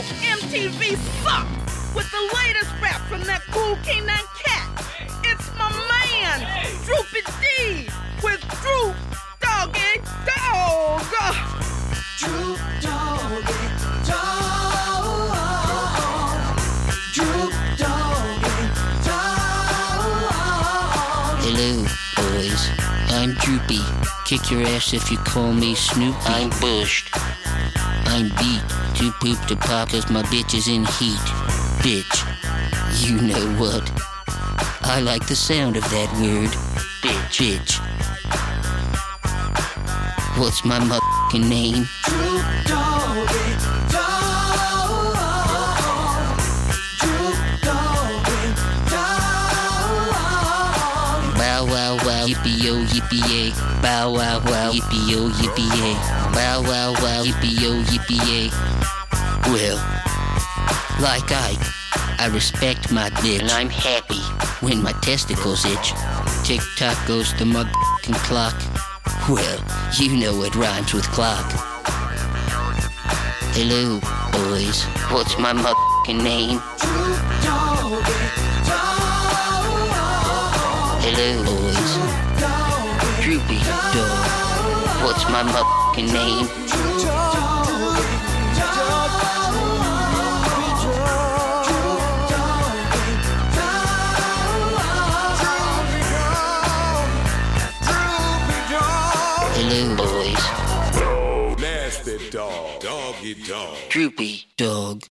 MTV sucks with the latest rap from that cool K9 cat. It's my man, Droopy D, with Droop Doggy Dog. Droop Doggy Dog. Droop Doggy Dog. Hello, boys. I'm Droopy. Kick your ass if you call me Snoopy. I'm bushed. I'm beat. Too poop to pop cause my bitch is in heat. Bitch. You know what? I like the sound of that word. Bitch. Bitch. What's my motherfucking name? Droop Doggy Dog. Droop Doggy Dog. Bow wow wow, yippee-yo, yippee-yay. Bow wow wow, yippee-yo, yippee-yay. Bow wow wow, yippee-yo, yippee-yay. Well, like I respect my bitch. And I'm happy when my testicles itch. Tick-tock goes the motherfucking clock. Well, you know what rhymes with clock. Hello, boys. What's my motherfucking name? Droop Doggy Dog. Hello, boys. Droopy Dog. What's my motherfucking name? Hello, boys. Nasty dog, doggy dog. Droopy Dog.